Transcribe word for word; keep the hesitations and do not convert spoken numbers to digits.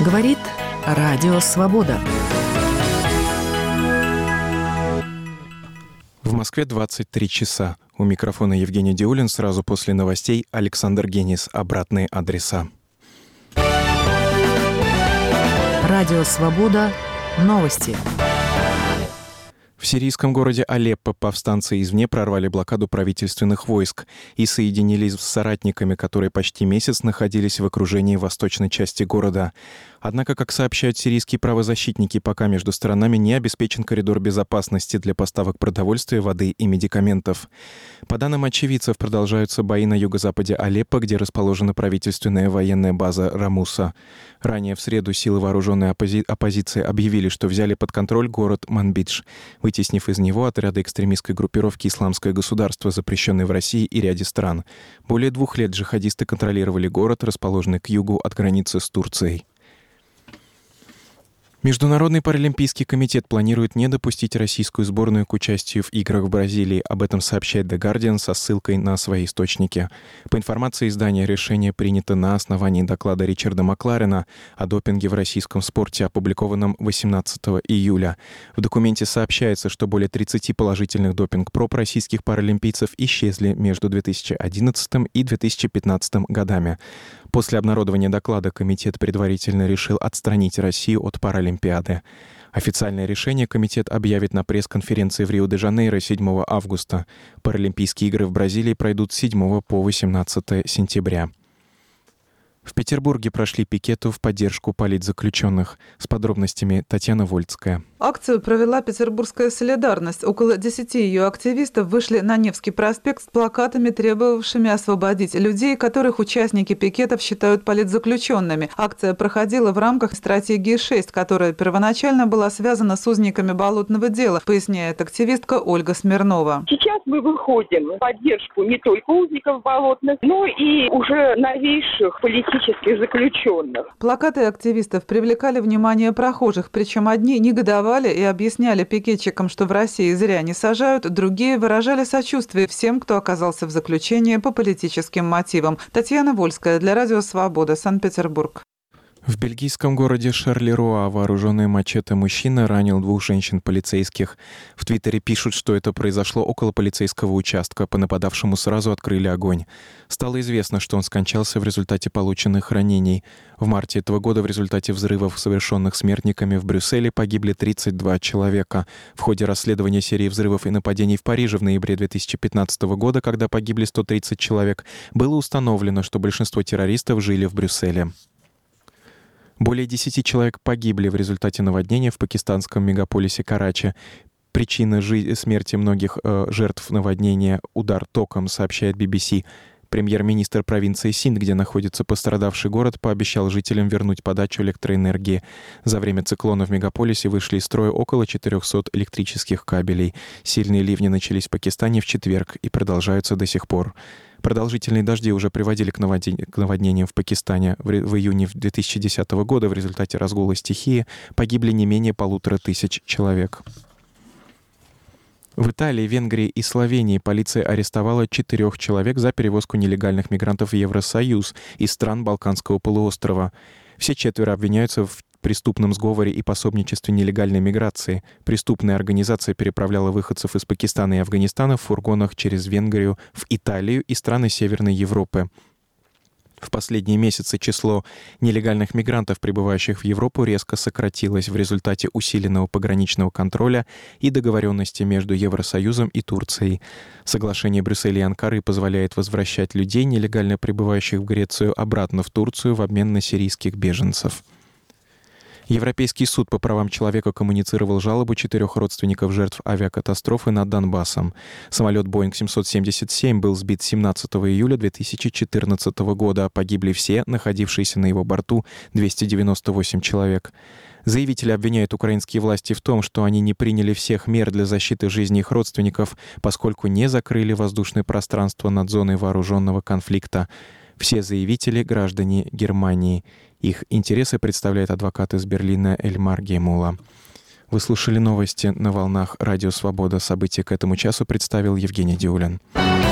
Говорит Радио Свобода. В Москве двадцать три часа. У микрофона Евгений Диулин. Сразу после новостей Александр Генис. Обратные адреса. Радио Свобода. Новости. В сирийском городе Алеппо повстанцы извне прорвали блокаду правительственных войск и соединились с соратниками, которые почти месяц находились в окружении восточной части города. Однако, как сообщают сирийские правозащитники, пока между сторонами не обеспечен коридор безопасности для поставок продовольствия, воды и медикаментов. По данным очевидцев, продолжаются бои на юго-западе Алеппо, где расположена правительственная военная база Рамуса. Ранее в среду силы вооруженной оппози- оппозиции объявили, что взяли под контроль город Манбидж, вытеснив из него отряды экстремистской группировки «Исламское государство», запрещенной в России и ряде стран. Более двух лет джихадисты контролировали город, расположенный к югу от границы с Турцией. Международный паралимпийский комитет планирует не допустить российскую сборную к участию в играх в Бразилии. Об этом сообщает The Guardian со ссылкой на свои источники. По информации издания, решение принято на основании доклада Ричарда Макларена о допинге в российском спорте, опубликованном восемнадцатого июля. В документе сообщается, что более тридцати положительных допинг-проб российских паралимпийцев исчезли между две тысячи одиннадцатым и две тысячи пятнадцатым годами. После обнародования доклада комитет предварительно решил отстранить Россию от Паралимпиады. Официальное решение комитет объявит на пресс-конференции в Рио-де-Жанейро седьмого августа. Паралимпийские игры в Бразилии пройдут с седьмого по восемнадцатое сентября. В Петербурге прошли пикеты в поддержку политзаключенных. С подробностями Татьяна Вольцкая. Акцию провела Петербургская солидарность. Около десяти ее активистов вышли на Невский проспект с плакатами, требовавшими освободить людей, которых участники пикетов считают политзаключенными. Акция проходила в рамках стратегии шесть, которая первоначально была связана с узниками болотного дела, поясняет активистка Ольга Смирнова. Сейчас мы выходим в поддержку не только узников болотных, но и уже новейших политических заключенных. Плакаты активистов привлекали внимание прохожих, причем одни негодовали и объясняли пикетчикам, что в России зря не сажают, другие выражали сочувствие всем, кто оказался в заключении по политическим мотивам. Татьяна Вольская для Радио Свобода, Санкт-Петербург. В бельгийском городе Шарлеруа вооруженный мачете мужчина ранил двух женщин-полицейских. В Твиттере пишут, что это произошло около полицейского участка. По нападавшему сразу открыли огонь. Стало известно, что он скончался в результате полученных ранений. В марте этого года в результате взрывов, совершенных смертниками в Брюсселе, погибли тридцать два человека. В ходе расследования серии взрывов и нападений в Париже в ноябре две тысячи пятнадцатого года, когда погибли сто тридцать человек, было установлено, что большинство террористов жили в Брюсселе. Более десяти человек погибли в результате наводнения в пакистанском мегаполисе Карачи. Причина жи- смерти многих э, жертв наводнения — удар током, сообщает би би си. Премьер-министр провинции Синд, где находится пострадавший город, пообещал жителям вернуть подачу электроэнергии. За время циклона в мегаполисе вышли из строя около четырехсот электрических кабелей. Сильные ливни начались в Пакистане в четверг и продолжаются до сих пор. Продолжительные дожди уже приводили к, наводнен... к наводнениям в Пакистане. В, в июне две тысячи десятого года в результате разгула стихии погибли не менее полутора тысяч человек. В Италии, Венгрии и Словении полиция арестовала четырех человек за перевозку нелегальных мигрантов в Евросоюз из стран Балканского полуострова. Все четверо обвиняются в преступном сговоре и пособничестве нелегальной миграции. Преступная организация переправляла выходцев из Пакистана и Афганистана в фургонах через Венгрию в Италию и страны Северной Европы. В последние месяцы число нелегальных мигрантов, прибывающих в Европу, резко сократилось в результате усиленного пограничного контроля и договоренности между Евросоюзом и Турцией. Соглашение Брюсселя и Анкары позволяет возвращать людей, нелегально прибывающих в Грецию, обратно в Турцию в обмен на сирийских беженцев. Европейский суд по правам человека коммуницировал жалобу четырех родственников жертв авиакатастрофы над Донбассом. Самолет Боинг семьсот семьдесят семь был сбит семнадцатого июля две тысячи четырнадцатого года. Погибли все, находившиеся на его борту двести девяносто восемь человек. Заявители обвиняют украинские власти в том, что они не приняли всех мер для защиты жизни их родственников, поскольку не закрыли воздушное пространство над зоной вооруженного конфликта. Все заявители — граждане Германии. Их интересы представляет адвокат из Берлина Эльмар Геймула. Вы слушали новости на волнах Радио Свобода. События к этому часу представил Евгений Диулин.